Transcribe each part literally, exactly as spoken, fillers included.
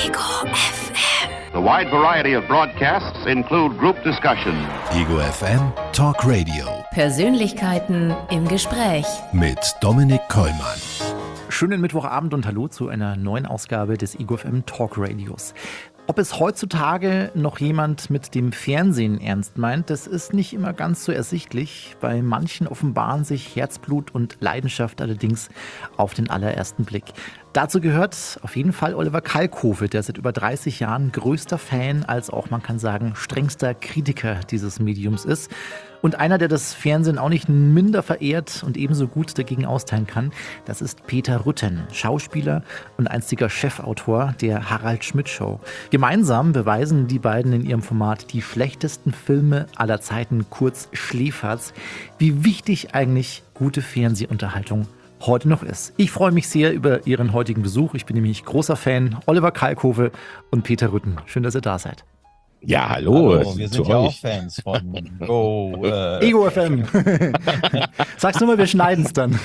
Ego F M. The wide variety of broadcasts include group discussion. Ego F M Talk Radio Persönlichkeiten im Gespräch mit Dominik Kollmann. Schönen Mittwochabend und hallo zu einer neuen Ausgabe des Ego F M Talk Radios. Ob es heutzutage noch jemand mit dem Fernsehen ernst meint, das ist nicht immer ganz so ersichtlich. Bei manchen offenbaren sich Herzblut und Leidenschaft allerdings auf den allerersten Blick. Dazu gehört auf jeden Fall Oliver Kalkofe, der seit über dreißig Jahren größter Fan als auch, man kann sagen, strengster Kritiker dieses Mediums ist. Und einer, der das Fernsehen auch nicht minder verehrt und ebenso gut dagegen austeilen kann, das ist Peter Rutten, Schauspieler und einstiger Chefautor der Harald Schmidt Show. Gemeinsam beweisen die beiden in ihrem Format die schlechtesten Filme aller Zeiten, kurz Schläferz, wie wichtig eigentlich gute Fernsehunterhaltung heute noch ist. Ich freue mich sehr über Ihren heutigen Besuch. Ich bin nämlich großer Fan. Oliver Kalkofe und Peter Rutten. Schön, dass ihr da seid. Ja, hallo. hallo wir sind ja auch Fans von Go, äh Ego F M. Sag's nur mal, wir schneiden es dann.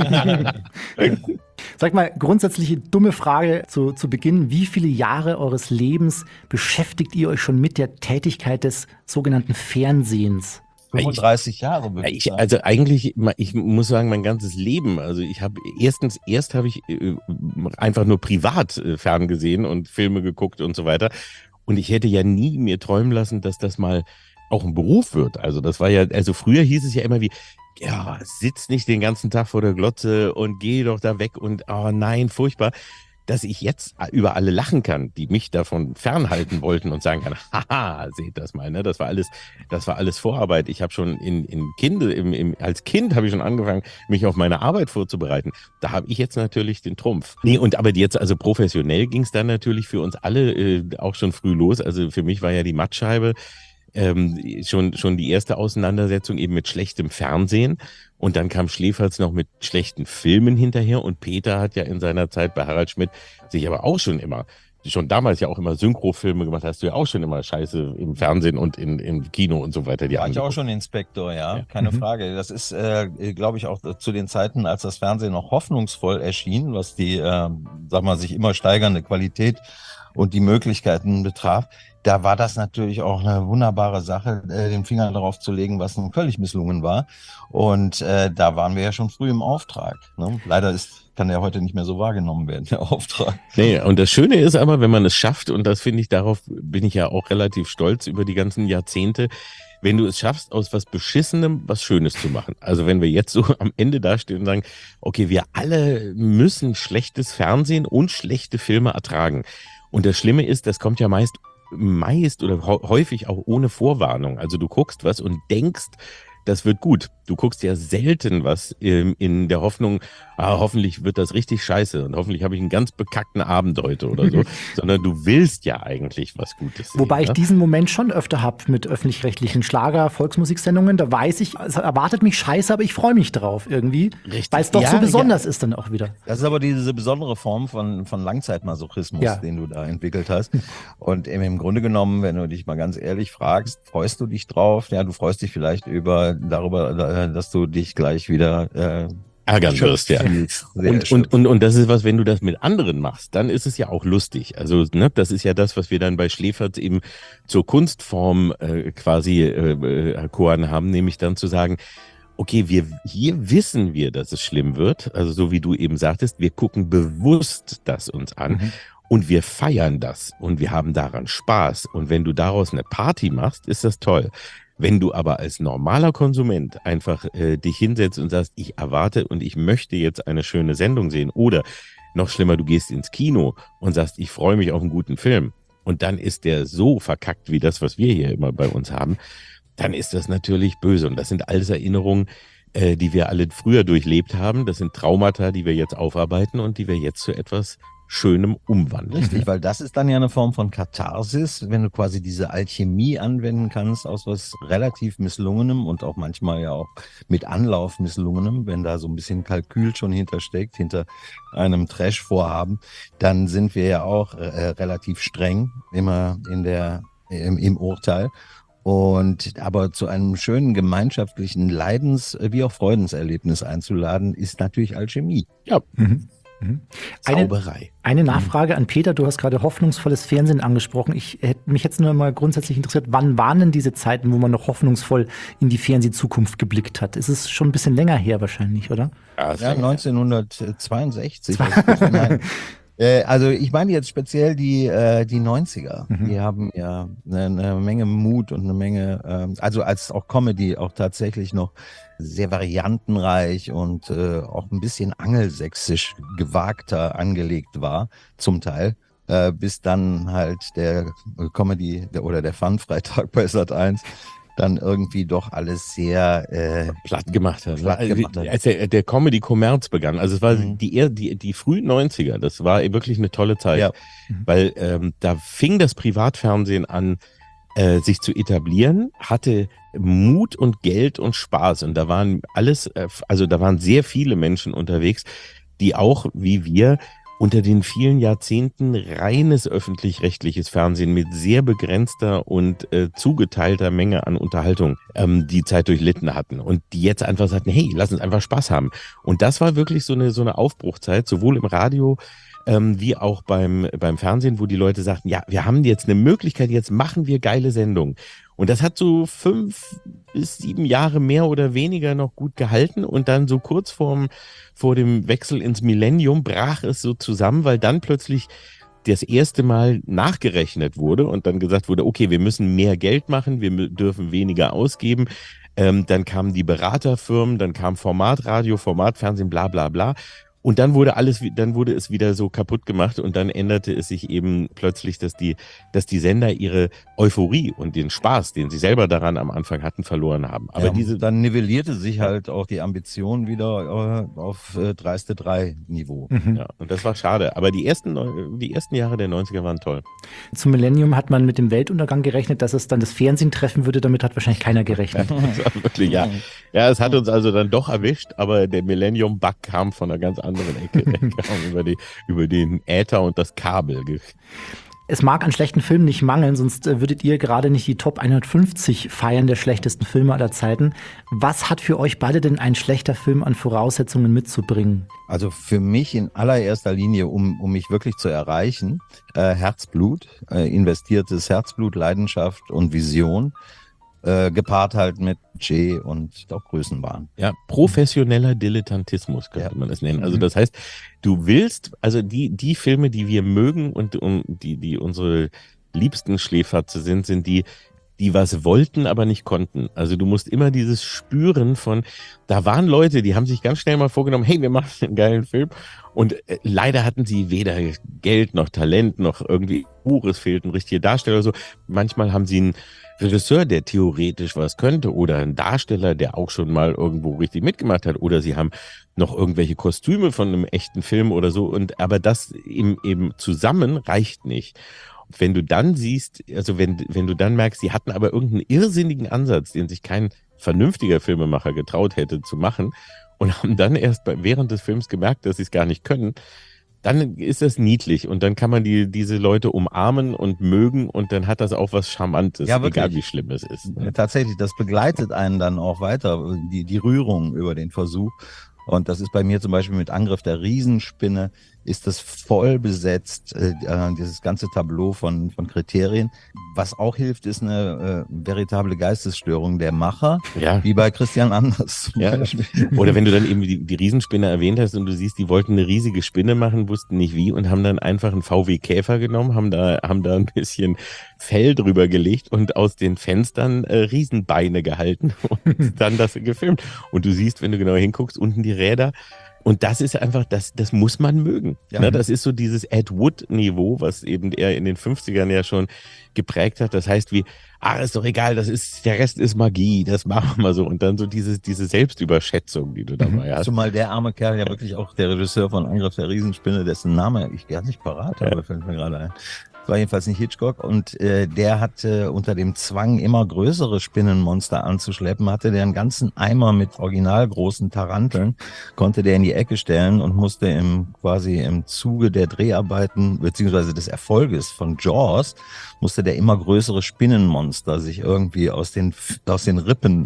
Sag mal, grundsätzliche dumme Frage zu, zu Beginn. Wie viele Jahre eures Lebens beschäftigt ihr euch schon mit der Tätigkeit des sogenannten Fernsehens? fünfunddreißig Jahre, würde ich ich, sagen. Also eigentlich, ich muss sagen, mein ganzes Leben. Also ich habe erstens, erst habe ich äh, einfach nur privat äh, ferngesehen und Filme geguckt und so weiter. Und ich hätte ja nie mir träumen lassen, dass das mal auch ein Beruf wird. Also das war ja, also früher hieß es ja immer wie, ja, sitz nicht den ganzen Tag vor der Glotze und geh doch da weg und oh nein, furchtbar. Dass ich jetzt über alle lachen kann, die mich davon fernhalten wollten und sagen kann, haha, seht das mal, ne? Das war alles, das war alles Vorarbeit. Ich habe schon in, in Kind, im, im, als Kind habe ich schon angefangen, mich auf meine Arbeit vorzubereiten. Da habe ich jetzt natürlich den Trumpf. Nee, und aber jetzt, also professionell ging es dann natürlich für uns alle äh, auch schon früh los. Also für mich war ja die Mattscheibe ähm, schon, schon die erste Auseinandersetzung eben mit schlechtem Fernsehen. Und dann kam Schläferz noch mit schlechten Filmen hinterher. Und Peter hat ja in seiner Zeit bei Harald Schmidt sich aber auch schon immer, schon damals ja auch immer Synchrofilme gemacht, hast du ja auch schon immer Scheiße im Fernsehen und in, im Kino und so weiter. Die war ich auch schon Inspektor, ja, ja. keine mhm. Frage. Das ist, äh, glaube ich, auch zu den Zeiten, als das Fernsehen noch hoffnungsvoll erschien, was die, äh, sag mal, sich immer steigernde Qualität und die Möglichkeiten betraf. Da war das natürlich auch eine wunderbare Sache, äh, den Finger darauf zu legen, was nun völlig misslungen war. Und äh, da waren wir ja schon früh im Auftrag. Ne? Leider ist, kann der heute nicht mehr so wahrgenommen werden, der Auftrag. Nee, und das Schöne ist aber, wenn man es schafft, und das finde ich, darauf bin ich ja auch relativ stolz über die ganzen Jahrzehnte, wenn du es schaffst, aus was Beschissenem was Schönes zu machen. Also wenn wir jetzt so am Ende dastehen und sagen, okay, wir alle müssen schlechtes Fernsehen und schlechte Filme ertragen. Und das Schlimme ist, das kommt ja meist meist oder häufig auch ohne Vorwarnung. Also du guckst was und denkst, das wird gut. Du guckst ja selten was ähm, in der Hoffnung, ah, hoffentlich wird das richtig scheiße und hoffentlich habe ich einen ganz bekackten Abend heute oder so, sondern du willst ja eigentlich was Gutes sehen. Wobei ich ne? diesen Moment schon öfter habe mit öffentlich-rechtlichen Schlager-, Volksmusiksendungen. Da weiß ich, es erwartet mich scheiße, aber ich freue mich drauf irgendwie, Richtig. weil es doch ja, so besonders ja. ist dann auch wieder. Das ist aber diese besondere Form von, von Langzeitmasochismus, ja. den du da entwickelt hast. Und im Grunde genommen, wenn du dich mal ganz ehrlich fragst, freust du dich drauf? Ja, du freust dich vielleicht über darüber, dass du dich gleich wieder äh, ärgern wirst, ja. Und, und, und, und das ist was, wenn du das mit anderen machst, dann ist es ja auch lustig. Also, ne, das ist ja das, was wir dann bei Schläferz eben zur Kunstform äh, quasi äh, erkoren haben, nämlich dann zu sagen, okay, wir hier wissen wir, dass es schlimm wird. Also so wie du eben sagtest, wir gucken bewusst das uns an. Mhm. Und wir feiern das und wir haben daran Spaß. Und wenn du daraus eine Party machst, ist das toll. Wenn du aber als normaler Konsument einfach äh, dich hinsetzt und sagst, ich erwarte und ich möchte jetzt eine schöne Sendung sehen oder noch schlimmer, du gehst ins Kino und sagst, ich freue mich auf einen guten Film und dann ist der so verkackt wie das, was wir hier immer bei uns haben, dann ist das natürlich böse. Und das sind alles Erinnerungen, äh, die wir alle früher durchlebt haben. Das sind Traumata, die wir jetzt aufarbeiten und die wir jetzt zu etwas Schönem umwandeln. Richtig, weil das ist dann ja eine Form von Katharsis, wenn du quasi diese Alchemie anwenden kannst aus was relativ Misslungenem und auch manchmal ja auch mit Anlauf Misslungenem, wenn da so ein bisschen Kalkül schon hintersteckt, hinter einem Trash-Vorhaben, dann sind wir ja auch äh, relativ streng immer in der, im, im Urteil. Und aber zu einem schönen gemeinschaftlichen Leidens- wie auch Freudenserlebnis einzuladen, ist natürlich Alchemie. Ja. Mhm. Eine, Zauberei. eine Nachfrage an Peter, du hast gerade hoffnungsvolles Fernsehen angesprochen. Ich hätte mich jetzt nur mal grundsätzlich interessiert, wann waren denn diese Zeiten, wo man noch hoffnungsvoll in die Fernsehzukunft geblickt hat? Ist es schon ein bisschen länger her wahrscheinlich, oder? Ja, neunzehnhundertzweiundsechzig. Nein. Äh, also ich meine jetzt speziell die, äh, die neunziger. Mhm. Die haben ja eine, eine Menge Mut und eine Menge, äh, also als auch Comedy auch tatsächlich noch sehr variantenreich und äh, auch ein bisschen angelsächsisch gewagter angelegt war, zum Teil. Äh, bis dann halt der Comedy der, oder der Fun-Freitag bei Sat eins dann irgendwie doch alles sehr äh, platt gemacht hat. Platt gemacht hat. Als der, der Comedy-Kommerz begann, also es war Mhm. die, die, die frühen neunziger, das war wirklich eine tolle Zeit, Ja. weil ähm, da fing das Privatfernsehen an, äh, sich zu etablieren, hatte Mut und Geld und Spaß und da waren alles, äh, also da waren sehr viele Menschen unterwegs, die auch, wie wir, unter den vielen Jahrzehnten reines öffentlich-rechtliches Fernsehen mit sehr begrenzter und äh, zugeteilter Menge an Unterhaltung ähm, die Zeit durchlitten hatten und die jetzt einfach sagten, hey, lass uns einfach Spaß haben. Und das war wirklich so eine so eine Aufbruchzeit, sowohl im Radio ähm, wie auch beim beim Fernsehen, wo die Leute sagten, ja, wir haben jetzt eine Möglichkeit, jetzt machen wir geile Sendungen. Und das hat so fünf bis sieben Jahre mehr oder weniger noch gut gehalten und dann so kurz vorm, vor dem Wechsel ins Millennium brach es so zusammen, weil dann plötzlich das erste Mal nachgerechnet wurde und dann gesagt wurde, okay, wir müssen mehr Geld machen, wir mü- dürfen weniger ausgeben. Ähm, dann kamen die Beraterfirmen, dann kam Formatradio, Formatfernsehen, bla bla bla. Und dann wurde alles, wi- dann wurde es wieder so kaputt gemacht und dann änderte es sich eben plötzlich, dass die, dass die Sender ihre Euphorie und den Spaß, den sie selber daran am Anfang hatten, verloren haben. Aber ja, diese, dann nivellierte sich halt auch die Ambition wieder äh, auf äh, dreiste drei Niveau. Mhm. ja, und das war schade. Aber die ersten, Neu- die ersten Jahre der neunziger waren toll. Zum Millennium hat man mit dem Weltuntergang gerechnet, dass es dann das Fernsehen treffen würde. Damit hat wahrscheinlich keiner gerechnet. Das war wirklich, ja. Ja, es hat uns also dann doch erwischt, aber der Millennium-Bug kam von einer ganz anderen Ecke. Der kam über, die, über den Äther und das Kabel. ge- Es mag an schlechten Filmen nicht mangeln, sonst äh, würdet ihr gerade nicht die Top hundertfünfzig feiern der schlechtesten Filme aller Zeiten. Was hat für euch beide denn ein schlechter Film an Voraussetzungen mitzubringen? Also für mich in allererster Linie, um, um mich wirklich zu erreichen, äh, Herzblut, äh, investiertes Herzblut, Leidenschaft und Vision, äh, gepaart halt mit Budget und auch Größenwahn. Ja, professioneller Dilettantismus könnte Ja. man es nennen. Also Mhm. das heißt, du willst, also die, die Filme, die wir mögen und um, die, die unsere liebsten Schläferze sind, sind die, die was wollten, aber nicht konnten. Also du musst immer dieses Spüren von, da waren Leute, die haben sich ganz schnell mal vorgenommen, hey, wir machen einen geilen Film. Und äh, leider hatten sie weder Geld noch Talent noch irgendwie Buch, es fehlten richtige Darsteller oder so. Manchmal haben sie einen Regisseur, der theoretisch was könnte oder ein Darsteller, der auch schon mal irgendwo richtig mitgemacht hat oder sie haben noch irgendwelche Kostüme von einem echten Film oder so und aber das eben, eben zusammen reicht nicht. Wenn du dann siehst, also wenn, wenn du dann merkst, sie hatten aber irgendeinen irrsinnigen Ansatz, den sich kein vernünftiger Filmemacher getraut hätte zu machen und haben dann erst bei, während des Films gemerkt, dass sie es gar nicht können, dann ist das niedlich und dann kann man die, diese Leute umarmen und mögen und dann hat das auch was Charmantes, Ja, wirklich. egal wie schlimm es ist. Ja, tatsächlich, das begleitet einen dann auch weiter, die, die Rührung über den Versuch. Und das ist bei mir zum Beispiel mit Angriff der Riesenspinne, ist das voll besetzt, äh, dieses ganze Tableau von, von Kriterien. Was auch hilft, ist eine äh, veritable Geistesstörung der Macher, Ja. wie bei Christian Anders zum Ja. Beispiel. Oder wenn du dann eben die, die Riesenspinne erwähnt hast und du siehst, die wollten eine riesige Spinne machen, wussten nicht wie und haben dann einfach einen V W Käfer genommen, haben da, haben da ein bisschen Fell drüber gelegt und aus den Fenstern äh, Riesenbeine gehalten und dann das gefilmt. Und du siehst, wenn du genau hinguckst, unten die Räder. Und das ist einfach, das, das muss man mögen. Ja. Ne, das ist so dieses Ed Wood-Niveau, was eben er in den fünfzigern ja schon geprägt hat. Das heißt wie, ah, ist doch egal, das ist, der Rest ist Magie, das machen wir so. Und dann so diese, diese Selbstüberschätzung, die du dabei hast. Zumal der arme Kerl ja wirklich auch der Regisseur von Angriff der Riesenspinne, dessen Name ich gar nicht parat habe, Ja. fällt mir gerade ein. War jedenfalls nicht Hitchcock und äh, der hatte unter dem Zwang, immer größere Spinnenmonster anzuschleppen, hatte der einen ganzen Eimer mit original großen Taranteln, konnte der in die Ecke stellen und musste im quasi im Zuge der Dreharbeiten beziehungsweise des Erfolges von Jaws, musste der immer größere Spinnenmonster sich irgendwie aus den aus den Rippen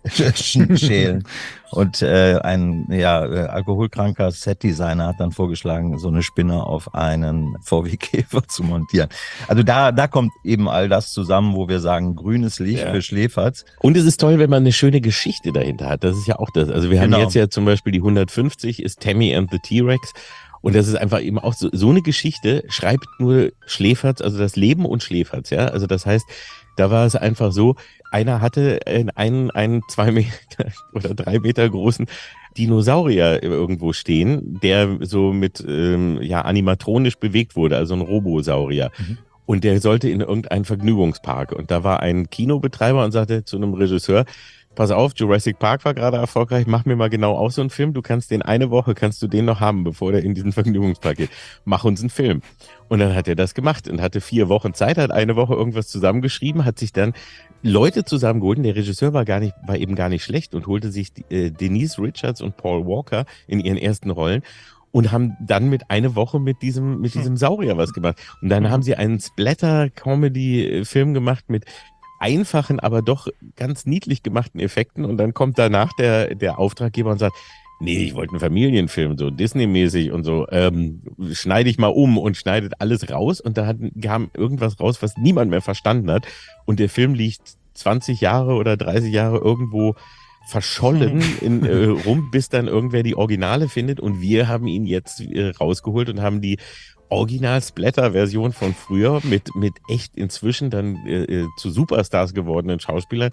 schälen. Und äh, ein ja, äh, alkoholkranker Setdesigner hat dann vorgeschlagen, so eine Spinne auf einen V W-Käfer zu montieren. Also da, da kommt eben all das zusammen, wo wir sagen, grünes Licht Ja. für Schläferz. Und es ist toll, wenn man eine schöne Geschichte dahinter hat. Das ist ja auch das. Also wir Genau. haben jetzt ja zum Beispiel die hundertfünfzig ist Tammy and the T-Rex. Und das ist einfach eben auch so, so eine Geschichte, schreibt nur Schläferz, also das Leben und Schläferz, ja. Also das heißt, da war es einfach so, einer hatte einen, einen zwei Meter oder drei Meter großen Dinosaurier irgendwo stehen, der so mit ähm, ja animatronisch bewegt wurde, also ein Robosaurier. Mhm. Und der sollte in irgendeinen Vergnügungspark. Und da war ein Kinobetreiber und sagte zu einem Regisseur, pass auf, Jurassic Park war gerade erfolgreich, mach mir mal genau auch so einen Film. Du kannst den eine Woche, kannst du den noch haben, bevor der in diesen Vergnügungspark geht. Mach uns einen Film. Und dann hat er das gemacht und hatte vier Wochen Zeit, hat eine Woche irgendwas zusammengeschrieben, hat sich dann Leute zusammengeholt. Der Regisseur war gar nicht, war eben gar nicht schlecht und holte sich äh, Denise Richards und Paul Walker in ihren ersten Rollen und haben dann mit eine Woche mit diesem, mit diesem Saurier was gemacht. Und dann haben sie einen Splatter-Comedy-Film gemacht mit einfachen, aber doch ganz niedlich gemachten Effekten. Und dann kommt danach der, der Auftraggeber und sagt, nee, ich wollte einen Familienfilm, so Disney-mäßig und so, ähm, schneide ich mal um und schneidet alles raus. Und da hat, kam irgendwas raus, was niemand mehr verstanden hat. Und der Film liegt zwanzig Jahre oder dreißig Jahre irgendwo verschollen in, äh, rum, bis dann irgendwer die Originale findet. Und wir haben ihn jetzt äh, rausgeholt und haben die Original-Splatter-Version von früher mit, mit echt inzwischen dann äh, zu Superstars gewordenen Schauspielern.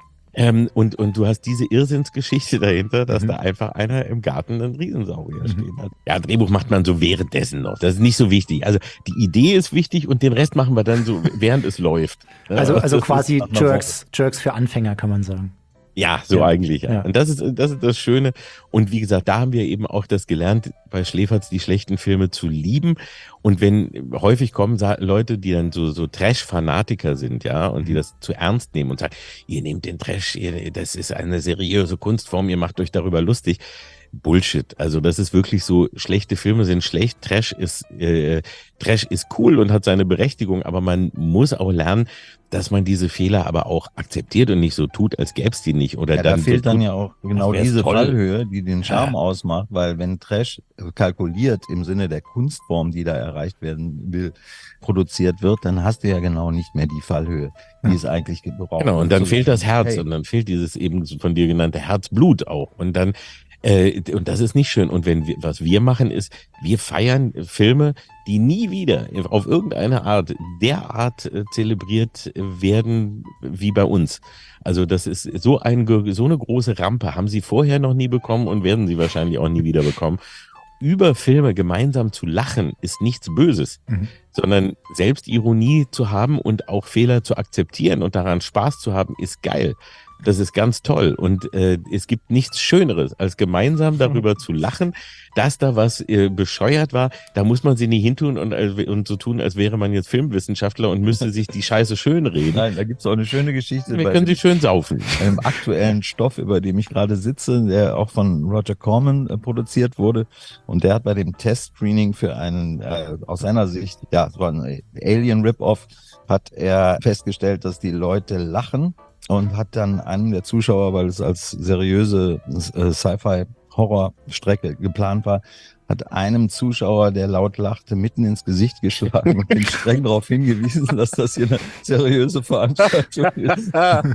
Ähm, und, und du hast diese Irrsinnsgeschichte dahinter, dass mhm. da einfach einer im Garten einen Riesensaurier mhm. stehen hat. Ja, Drehbuch macht man so währenddessen noch. Das ist nicht so wichtig. Also die Idee ist wichtig und den Rest machen wir dann so, während es läuft. Also, also das quasi Jerks, Jerks für Anfänger, kann man sagen. Ja, so ja. eigentlich. Ja. Ja. Und das ist, das ist das Schöne. Und wie gesagt, da haben wir eben auch das gelernt, bei Schläferz die schlechten Filme zu lieben. Und wenn häufig kommen Leute, die dann so, so Trash-Fanatiker sind, ja, und die das zu ernst nehmen und sagen, ihr nehmt den Trash, ihr, das ist eine seriöse Kunstform, ihr macht euch darüber lustig. Bullshit. Also das ist wirklich so, schlechte Filme sind schlecht, Trash ist äh, Trash ist cool und hat seine Berechtigung, aber man muss auch lernen, dass man diese Fehler aber auch akzeptiert und nicht so tut, als gäbe es die nicht. Oder ja, dann da fehlt so dann tut, ja auch genau diese toll. Fallhöhe, die den Charme ja. ausmacht, weil wenn Trash kalkuliert im Sinne der Kunstform, die da erreicht werden will, produziert wird, dann hast du ja genau nicht mehr die Fallhöhe, die ja. es eigentlich gebraucht. Genau, und dann so fehlt das Herz hey. und dann fehlt dieses eben von dir genannte Herzblut auch. Und dann Äh, und das ist nicht schön. Und wenn wir, was wir machen, ist, wir feiern Filme, die nie wieder auf irgendeine Art derart äh, zelebriert werden wie bei uns. Also das ist so, ein, so eine große Rampe, haben sie vorher noch nie bekommen und werden sie wahrscheinlich auch nie wieder bekommen. Über Filme gemeinsam zu lachen ist nichts Böses, mhm. sondern Selbstironie zu haben und auch Fehler zu akzeptieren und daran Spaß zu haben, ist geil. Das ist ganz toll und äh, es gibt nichts Schöneres, als gemeinsam darüber zu lachen, dass da was äh, bescheuert war. Da muss man sich nicht hintun und, äh, und so tun, als wäre man jetzt Filmwissenschaftler und müsste sich die Scheiße schön reden. Nein, da gibt es auch eine schöne Geschichte. Wir können sie schön saufen. Einem aktuellen Stoff, über dem ich gerade sitze, der auch von Roger Corman äh, produziert wurde. Und der hat bei dem Test-Screening für einen, äh, aus seiner Sicht, ja, es war ein Alien-Rip-Off, hat er festgestellt, dass die Leute lachen. Und hat dann einem der Zuschauer, weil es als seriöse äh, Sci-Fi-Horror-Strecke geplant war, hat einem Zuschauer, der laut lachte, mitten ins Gesicht geschlagen und ihn streng darauf hingewiesen, dass das hier eine seriöse Veranstaltung ist.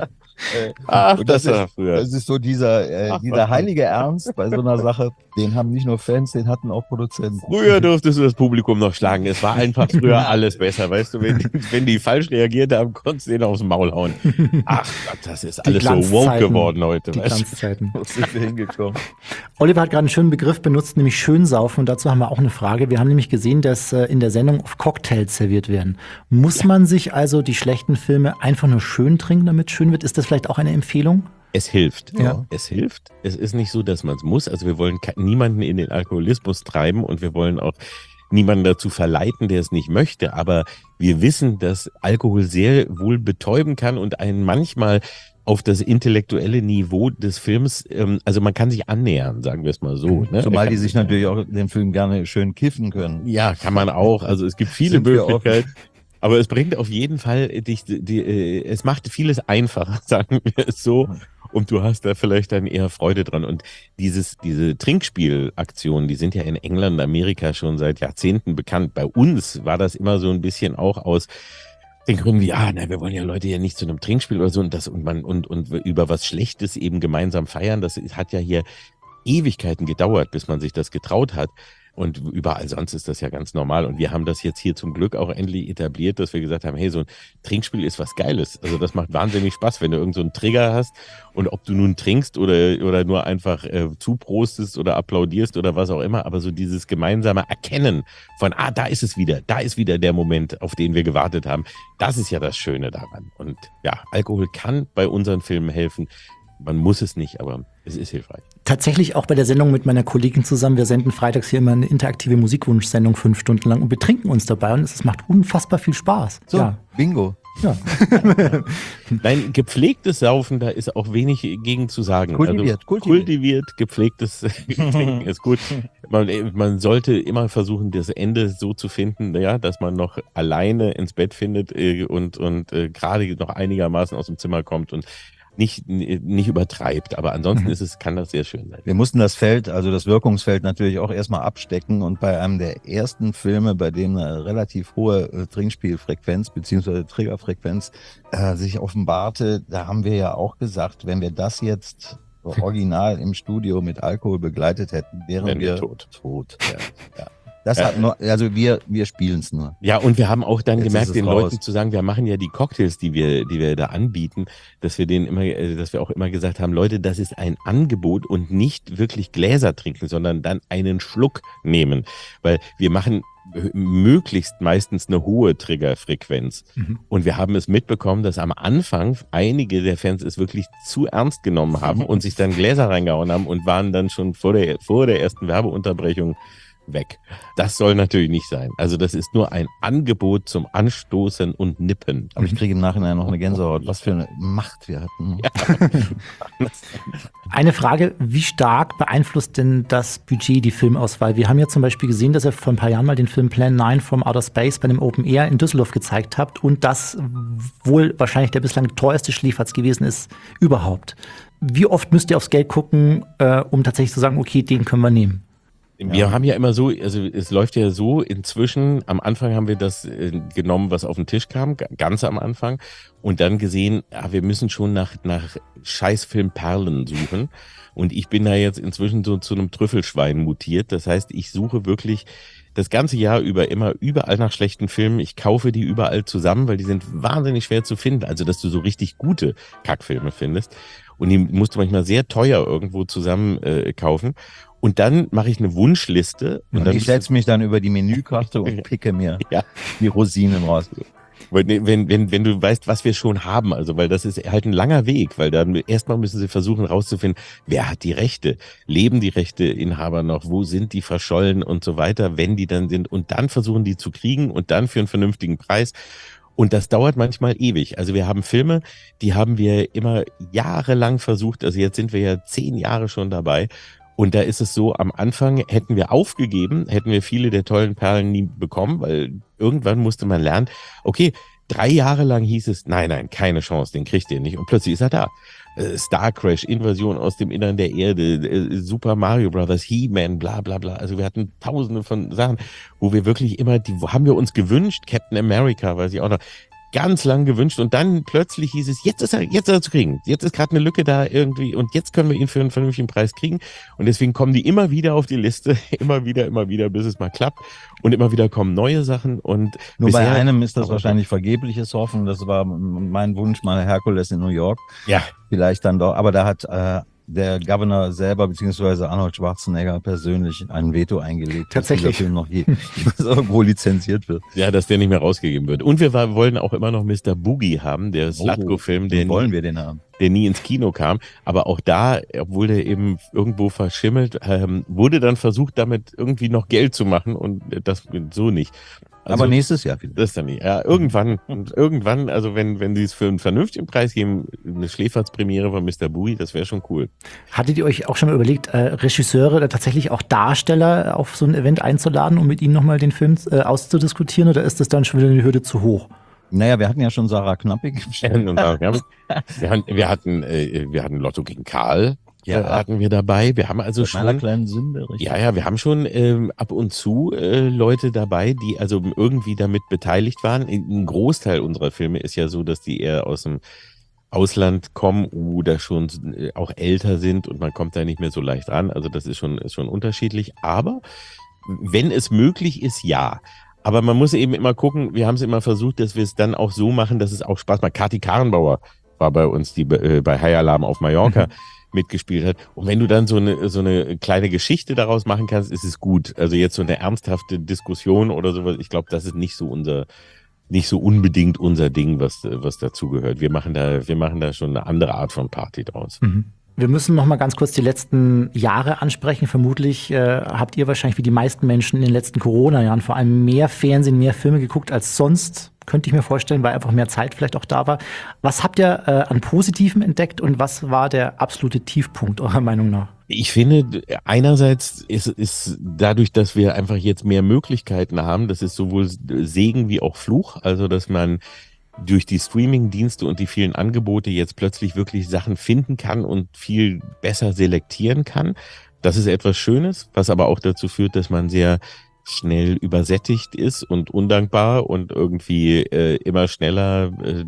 Äh, Ach, das, das war früher. Das ist so dieser, äh, Ach, dieser heilige Ernst bei so einer Sache, den haben nicht nur Fans, den hatten auch Produzenten. Früher durftest du das Publikum noch schlagen. Es war einfach früher alles besser. Weißt du, wenn, wenn die falsch reagiert haben, konntest du denen aufs Maul hauen. Ach Gott, das ist alles so woke geworden heute. Die Glanzzeiten. Wo sind wir hingekommen? Oliver hat gerade einen schönen Begriff benutzt, nämlich Schönsaufen. Und dazu haben wir auch eine Frage. Wir haben nämlich gesehen, dass äh, in der Sendung auf Cocktails serviert werden. Muss ja. man sich also die schlechten Filme einfach nur schön trinken, damit es schön wird? Ist das vielleicht auch eine Empfehlung? Es hilft. Ja. Es hilft. Es ist nicht so, dass man es muss. Also wir wollen niemanden in den Alkoholismus treiben und wir wollen auch niemanden dazu verleiten, der es nicht möchte. Aber wir wissen, dass Alkohol sehr wohl betäuben kann und einen manchmal auf das intellektuelle Niveau des Films, ähm, also man kann sich annähern, sagen wir es mal so. Ne? Zumal die sich natürlich auch den Film gerne schön kiffen können. Ja, kann man auch. Also es gibt viele Möglichkeiten. Aber es bringt auf jeden Fall dich, die, die, es macht vieles einfacher, sagen wir es so. und du hast da vielleicht dann eher Freude dran. Und dieses, diese Trinkspielaktionen, die sind ja in England und Amerika schon seit Jahrzehnten bekannt. Bei uns war das immer so ein bisschen auch aus den Gründen wie, ah, na, wir wollen ja Leute ja nicht zu einem Trinkspiel oder so und das und man und, und über was Schlechtes eben gemeinsam feiern. Das hat ja hier Ewigkeiten gedauert, bis man sich das getraut hat. Und überall sonst ist das ja ganz normal. Und wir haben das jetzt hier zum Glück auch endlich etabliert, dass wir gesagt haben, hey, so ein Trinkspiel ist was Geiles. Also das macht wahnsinnig Spaß, wenn du irgend so einen Trigger hast und ob du nun trinkst oder, oder nur einfach äh, zuprostest oder applaudierst oder was auch immer. Aber so dieses gemeinsame Erkennen von, ah, da ist es wieder, da ist wieder der Moment, auf den wir gewartet haben. Das ist ja das Schöne daran. Und ja, Alkohol kann bei unseren Filmen helfen. Man muss es nicht, aber es ist hilfreich. Tatsächlich auch bei der Sendung mit meiner Kollegin zusammen. Wir senden freitags hier immer eine interaktive Musikwunschsendung fünf Stunden lang und betrinken uns dabei und es macht unfassbar viel Spaß. So, ja. Bingo. Ja. Nein, gepflegtes Saufen, da ist auch wenig gegen zu sagen. Kultiviert, also, kultiviert. kultiviert, gepflegtes Trinken ist gut. Man, man sollte immer versuchen, das Ende so zu finden, ja, dass man noch alleine ins Bett findet äh, und, und äh, gerade noch einigermaßen aus dem Zimmer kommt und nicht, nicht übertreibt, aber ansonsten ist es, kann das sehr schön sein. Wir mussten das Feld, also das Wirkungsfeld natürlich auch erstmal abstecken und bei einem der ersten Filme, bei dem eine relativ hohe äh, Trinkspielfrequenz bzw. Triggerfrequenz äh, sich offenbarte, da haben wir ja auch gesagt, wenn wir das jetzt original im Studio mit Alkohol begleitet hätten, wären Wären wir wir tot. tot. Ja, ja. Das hat nur, also wir, wir spielen es nur. Ja, und wir haben auch dann Jetzt ist gemerkt, es den raus. Leuten zu sagen, wir machen ja die Cocktails, die wir, die wir da anbieten, dass wir denen immer, äh, dass wir auch immer gesagt haben, Leute, das ist ein Angebot und nicht wirklich Gläser trinken, sondern dann einen Schluck nehmen, weil wir machen möglichst meistens eine hohe Triggerfrequenz. Mhm. Und wir haben es mitbekommen, dass am Anfang einige der Fans es wirklich zu ernst genommen haben und sich dann Gläser reingehauen haben und waren dann schon vor der, vor der ersten Werbeunterbrechung weg. Das soll natürlich nicht sein. Also das ist nur ein Angebot zum Anstoßen und Nippen. Aber ich kriege im Nachhinein noch eine Gänsehaut. Was für eine Macht wir hatten. Ja. Eine Frage, wie stark beeinflusst denn das Budget die Filmauswahl? Wir haben ja zum Beispiel gesehen, dass ihr vor ein paar Jahren mal den Film Plan neun from Outer Space bei dem Open Air in Düsseldorf gezeigt habt und das wohl wahrscheinlich der bislang teuerste Schläferz gewesen ist überhaupt. Wie oft müsst ihr aufs Geld gucken, äh, um tatsächlich zu sagen, okay, den können wir nehmen? Wir Ja. haben ja immer so, also es läuft ja so, inzwischen, am Anfang haben wir das äh, genommen, was auf den Tisch kam, g- ganz am Anfang, und dann gesehen, ja, wir müssen schon nach, nach Scheißfilmperlen suchen. Und ich bin da jetzt inzwischen so zu einem Trüffelschwein mutiert. Das heißt, ich suche wirklich das ganze Jahr über immer überall nach schlechten Filmen. Ich kaufe die überall zusammen, weil die sind wahnsinnig schwer zu finden. Also, dass du so richtig gute Kackfilme findest. Und die musst du manchmal sehr teuer irgendwo zusammen äh, kaufen. Und dann mache ich eine Wunschliste. Und, Und dann ich setze mich dann über die Menükarte und picke mir Ja. die Rosinen raus. Wenn, wenn, wenn, wenn du weißt, was wir schon haben, also weil das ist halt ein langer Weg, weil dann erstmal müssen sie versuchen rauszufinden, wer hat die Rechte, leben die Rechteinhaber noch, wo sind die verschollen und so weiter, wenn die dann sind, und dann versuchen die zu kriegen und dann für einen vernünftigen Preis. Und das dauert manchmal ewig. Also wir haben Filme, die haben wir immer jahrelang versucht, also jetzt sind wir ja zehn Jahre schon dabei. Und da ist es so, am Anfang hätten wir aufgegeben, hätten wir viele der tollen Perlen nie bekommen, weil irgendwann musste man lernen, okay, drei Jahre lang hieß es, nein, nein, keine Chance, den kriegt ihr nicht. Und plötzlich ist er da. Äh, Star Crash, Invasion aus dem Innern der Erde, äh, Super Mario Brothers, He-Man, bla bla bla. Also wir hatten tausende von Sachen, wo wir wirklich immer, die wo haben wir uns gewünscht, Captain America, weiß ich auch noch, ganz lang gewünscht, und dann plötzlich hieß es, jetzt ist er, jetzt ist er zu kriegen. Jetzt ist gerade eine Lücke da irgendwie und jetzt können wir ihn für einen vernünftigen Preis kriegen. Und deswegen kommen die immer wieder auf die Liste, immer wieder, immer wieder, bis es mal klappt. Und immer wieder kommen neue Sachen. Und Nur bei bisher- einem ist das wahrscheinlich vergebliches Hoffen. Das war mein Wunsch, mal Herkules in New York. Ja, Vielleicht dann doch. Aber da hat äh, der Governor selber, beziehungsweise Arnold Schwarzenegger persönlich ein Veto eingelegt, Tatsächlich. dass dieser Film noch je, irgendwo lizenziert wird. ja, dass der nicht mehr rausgegeben wird. Und wir war, wollen auch immer noch Mister Boogie haben, der Slatko-Film, der, Den wollen nie- wir den haben. der nie ins Kino kam. Aber auch da, obwohl der eben irgendwo verschimmelt, ähm, wurde dann versucht, damit irgendwie noch Geld zu machen, und das so nicht. Also, Aber nächstes Jahr wieder. das dann nicht. Ja, irgendwann, und irgendwann, also wenn, wenn sie es für einen vernünftigen Preis geben, eine Schläferz-Premiere von Mister Boogie, das wäre schon cool. Hattet ihr euch auch schon mal überlegt, äh, Regisseure oder tatsächlich auch Darsteller auf so ein Event einzuladen, um mit ihnen nochmal den Film äh, auszudiskutieren, oder ist das dann schon wieder eine Hürde zu hoch? Naja, wir hatten ja schon Sarah Knappig. Und da- wir, haben, wir, hatten, wir, hatten, äh, wir hatten Lotto gegen Karl, Ja. äh, hatten wir dabei. Wir haben also Mit meiner schon, kleinen Sünde, richtig. ja, ja, wir haben schon ähm, ab und zu äh, Leute dabei, die also irgendwie damit beteiligt waren. Ein Großteil unserer Filme ist ja so, dass die eher aus dem Ausland kommen oder schon äh, auch älter sind und man kommt da nicht mehr so leicht ran. Also das ist schon, ist schon unterschiedlich. Aber wenn es möglich ist, ja. Aber man muss eben immer gucken, wir haben es immer versucht, dass wir es dann auch so machen, dass es auch Spaß macht. Kathi Karrenbauer war bei uns, die äh, bei High Alarm auf Mallorca mitgespielt hat. Und wenn du dann so eine, so eine kleine Geschichte daraus machen kannst, ist es gut. Also jetzt so eine ernsthafte Diskussion oder sowas, ich glaube, das ist nicht so unser, nicht so unbedingt unser Ding, was, was dazugehört. Wir machen da, wir machen da schon eine andere Art von Party draus. Mhm. Wir müssen noch mal ganz kurz die letzten Jahre ansprechen. Vermutlich äh, habt ihr wahrscheinlich wie die meisten Menschen in den letzten Corona-Jahren vor allem mehr Fernsehen, mehr Filme geguckt als sonst. Könnte ich mir vorstellen, weil einfach mehr Zeit vielleicht auch da war. Was habt ihr äh, an Positivem entdeckt und was war der absolute Tiefpunkt eurer Meinung nach? Ich finde, einerseits ist, ist dadurch, dass wir einfach jetzt mehr Möglichkeiten haben, das ist sowohl Segen wie auch Fluch, also dass man durch die Streaming-Dienste und die vielen Angebote jetzt plötzlich wirklich Sachen finden kann und viel besser selektieren kann. Das ist etwas Schönes, was aber auch dazu führt, dass man sehr schnell übersättigt ist und undankbar und irgendwie äh, immer schneller äh,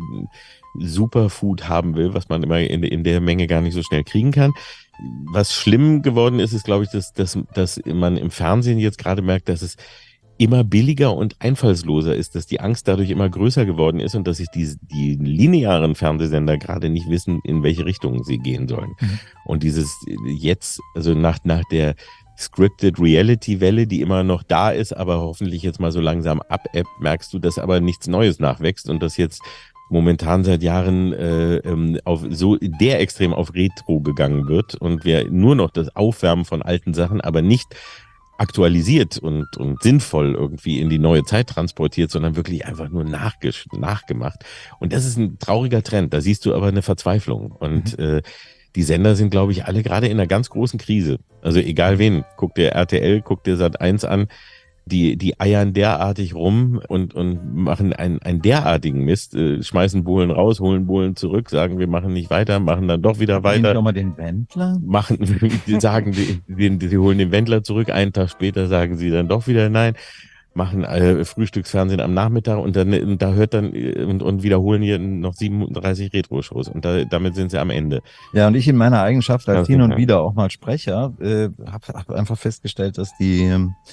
Superfood haben will, was man immer in, in der Menge gar nicht so schnell kriegen kann. Was schlimm geworden ist, ist, glaube ich, dass, dass, dass man im Fernsehen jetzt gerade merkt, dass es immer billiger und einfallsloser ist, dass die Angst dadurch immer größer geworden ist und dass sich die, die linearen Fernsehsender gerade nicht wissen, in welche Richtung sie gehen sollen. Mhm. Und dieses jetzt, also nach, nach der Scripted Reality Welle, die immer noch da ist, aber hoffentlich jetzt mal so langsam abebbt, merkst du, dass aber nichts Neues nachwächst und dass jetzt momentan seit Jahren äh, auf so der extrem auf Retro gegangen wird und wir nur noch das Aufwärmen von alten Sachen, aber nicht aktualisiert und, und sinnvoll irgendwie in die neue Zeit transportiert, sondern wirklich einfach nur nachgesch- nachgemacht. Und das ist ein trauriger Trend. Da siehst du aber eine Verzweiflung. Und mhm. äh, die Sender sind, glaube ich, alle gerade in einer ganz großen Krise. Also egal wen. Guck dir R T L, guck dir Sat eins an. Die, die eiern derartig rum und, und machen einen, einen derartigen Mist, äh, schmeißen Bohlen raus, holen Bohlen zurück, sagen, wir machen nicht weiter, machen dann doch wieder weiter. Nehmen doch mal den Wendler. Machen, die sagen, die, die, die holen den Wendler zurück, einen Tag später sagen sie dann doch wieder nein, machen äh, Frühstücksfernsehen am Nachmittag und dann und da hört dann und, und wiederholen hier noch siebenunddreißig Retro-Shows und da, damit sind sie am Ende. Ja, und ich in meiner Eigenschaft als Ganz hin und genau. wieder auch mal Sprecher, äh, habe hab einfach festgestellt, dass die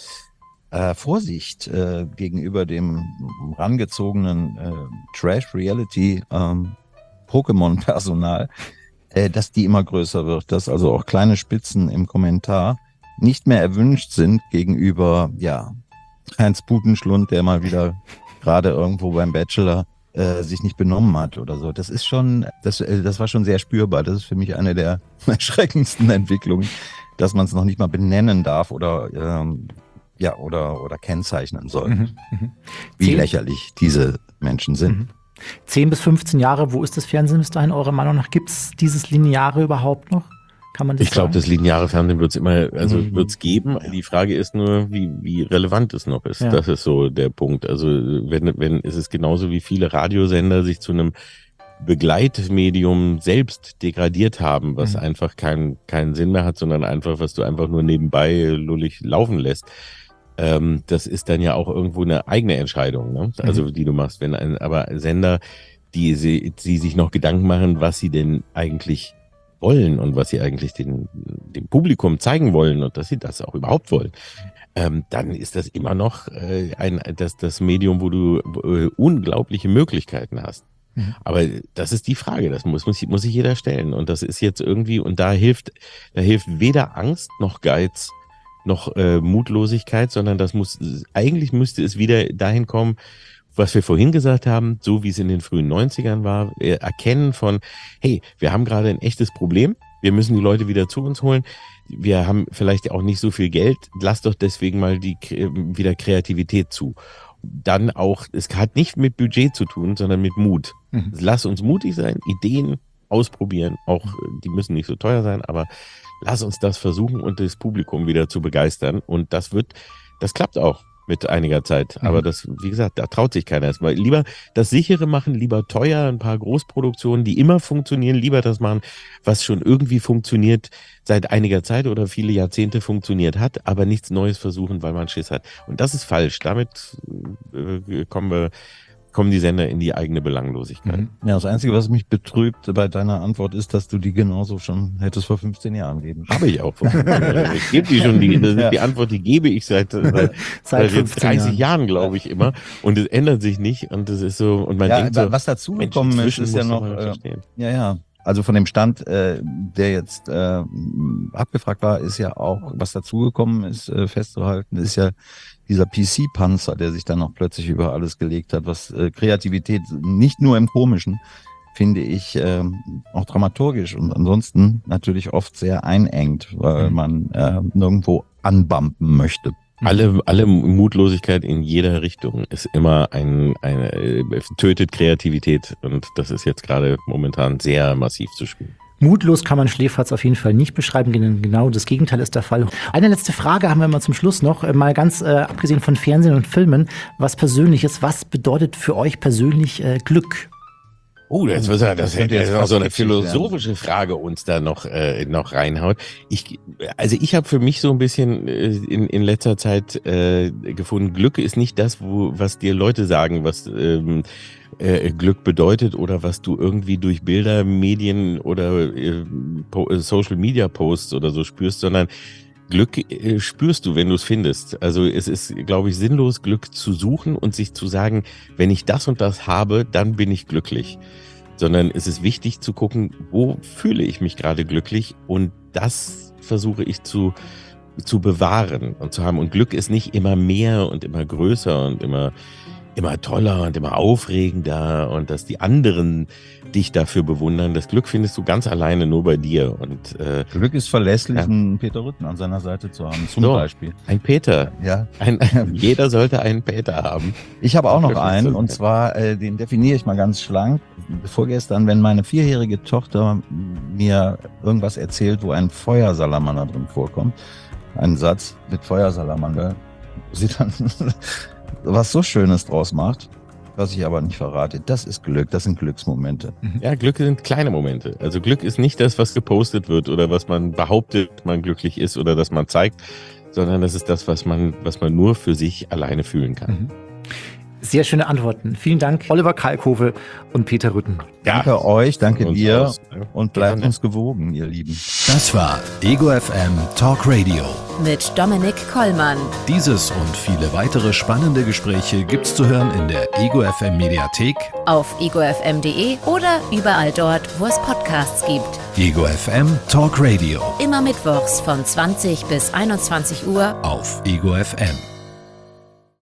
Äh, Vorsicht äh, gegenüber dem rangezogenen äh, Trash-Reality ähm, Pokémon-Personal, äh, dass die immer größer wird, dass also auch kleine Spitzen im Kommentar nicht mehr erwünscht sind gegenüber, ja, Heinz Butenschlund, der mal wieder gerade irgendwo beim Bachelor äh, sich nicht benommen hat oder so. Das ist schon, das, äh, das war schon sehr spürbar. Das ist für mich eine der erschreckendsten Entwicklungen, dass man es noch nicht mal benennen darf oder ähm, ja, oder, oder kennzeichnen soll, Mhm, mhm. wie Zehn- lächerlich diese Menschen sind. Mhm. zehn bis fünfzehn Jahre, wo ist das Fernsehen bis dahin, eurer Meinung nach? Gibt es dieses Lineare überhaupt noch? Kann man das Ich glaube, sagen? das lineare Fernsehen wird es immer, also Mhm. wird es geben. Die Frage ist nur, wie, wie relevant es noch ist. Ja. Das ist so der Punkt. Also wenn, wenn ist es genauso wie viele Radiosender sich zu einem Begleitmedium selbst degradiert haben, was Mhm. einfach keinen keinen Sinn mehr hat, sondern einfach, was du einfach nur nebenbei lullig laufen lässt. Ähm, das ist dann ja auch irgendwo eine eigene Entscheidung, ne? Also die du machst. Wenn ein, aber Sender, die sie, die sich noch Gedanken machen, was sie denn eigentlich wollen und was sie eigentlich den, dem Publikum zeigen wollen und dass sie das auch überhaupt wollen, ähm, dann ist das immer noch äh, ein, das, das Medium, wo du äh, unglaubliche Möglichkeiten hast. Mhm. Aber das ist die Frage, das muss, muss, muss sich jeder stellen. Und das ist jetzt irgendwie, und da hilft, da hilft weder Angst noch Geiz noch äh, Mutlosigkeit, sondern das muss, eigentlich müsste es wieder dahin kommen, was wir vorhin gesagt haben, so wie es in den frühen neunzigern war, äh, erkennen von, hey, wir haben gerade ein echtes Problem, wir müssen die Leute wieder zu uns holen, wir haben vielleicht auch nicht so viel Geld, lass doch deswegen mal die wieder Kreativität zu. Dann auch, es hat nicht mit Budget zu tun, sondern mit Mut. Mhm. Lass uns mutig sein, Ideen ausprobieren, auch die müssen nicht so teuer sein, aber lass uns das versuchen und das Publikum wieder zu begeistern und das wird, das klappt auch. mit einiger Zeit. Aber das, wie gesagt, da traut sich keiner erstmal. Lieber das sichere machen, lieber teuer, ein paar Großproduktionen, die immer funktionieren, lieber das machen, was schon irgendwie funktioniert, seit einiger Zeit oder viele Jahrzehnte funktioniert hat, aber nichts Neues versuchen, weil man Schiss hat. Und das ist falsch. Damit äh, kommen wir kommen die Sender in die eigene Belanglosigkeit. Mhm. Ja, das Einzige, was mich betrübt bei deiner Antwort ist, dass du die genauso schon hättest vor fünfzehn Jahren geben. Habe ich auch vor fünfzehn Jahren. Ich gebe die schon, die, das ist Ja. die Antwort, die gebe ich seit, seit, seit jetzt dreißig Jahren, Jahren glaube ich, immer. Und es ändert sich nicht. Und das ist so, und man Ja, denkt so, was dazugekommen ist, ist ja noch, äh, ja, ja. Also von dem Stand, äh, der jetzt äh, abgefragt war, ist ja auch, was dazugekommen ist, äh, festzuhalten, ist ja dieser P C-Panzer, der sich dann noch plötzlich über alles gelegt hat, was äh, Kreativität nicht nur im Komischen, finde ich, äh, auch dramaturgisch und ansonsten natürlich oft sehr einengt, weil man äh, nirgendwo anbumpen möchte. Alle, alle Mutlosigkeit in jeder Richtung ist immer ein, eine, äh, tötet Kreativität und das ist jetzt gerade momentan sehr massiv zu spüren. Mutlos kann man Schläferz auf jeden Fall nicht beschreiben, genau das Gegenteil ist der Fall. Eine letzte Frage haben wir mal zum Schluss noch, mal ganz äh, abgesehen von Fernsehen und Filmen, was Persönliches, was bedeutet für euch persönlich äh, Glück? Oh, das, das, das, das könnte ist jetzt auch so eine witzig philosophische werden. Frage uns da noch, äh, noch reinhaut. Ich, also ich habe für mich so ein bisschen äh, in, in letzter Zeit äh, gefunden, Glück ist nicht das, wo, was dir Leute sagen, was ähm, äh, Glück bedeutet oder was du irgendwie durch Bilder, Medien oder äh, Social Media Posts oder so spürst, sondern Glück äh, spürst du, wenn du es findest. Also es ist, glaube ich, sinnlos, Glück zu suchen und sich zu sagen, wenn ich das und das habe, dann bin ich glücklich. Sondern es ist wichtig zu gucken, wo fühle ich mich gerade glücklich und das versuche ich zu, zu bewahren und zu haben. Und Glück ist nicht immer mehr und immer größer und immer, immer toller und immer aufregender und dass die anderen dich dafür bewundern. Das Glück findest du ganz alleine nur bei dir. Und äh, Glück ist verlässlich, Ja. einen Peter Rütten an seiner Seite zu haben, zum So. Beispiel. ein Peter, Ja. ein, ein, jeder sollte einen Peter haben. Ich habe auch noch Wirklich einen so. und zwar, äh, den definiere ich mal ganz schlank. Vorgestern, wenn meine vierjährige Tochter mir irgendwas erzählt, wo ein Feuersalamander drin vorkommt, einen Satz mit Feuersalamander, wo sie dann was so Schönes draus macht, was ich aber nicht verrate. Das ist Glück, das sind Glücksmomente. Ja, Glück sind kleine Momente. Also Glück ist nicht das, was gepostet wird oder was man behauptet, man glücklich ist oder dass man zeigt, sondern das ist das, was man, was man nur für sich alleine fühlen kann. Sehr schöne Antworten. Vielen Dank, Oliver Kalkofe und Peter Rütten. Danke euch, danke Uns dir aus, ja. und bleibt Gerne. uns gewogen, ihr Lieben. Das war Ego F M Talk Radio. Mit Dominik Kollmann. Dieses und viele weitere spannende Gespräche gibt's zu hören in der Ego F M Mediathek, Auf ego f m punkt de oder überall dort, wo es Podcasts gibt. Ego F M Talk Radio Immer mittwochs von zwanzig bis einundzwanzig Uhr. auf Ego F M.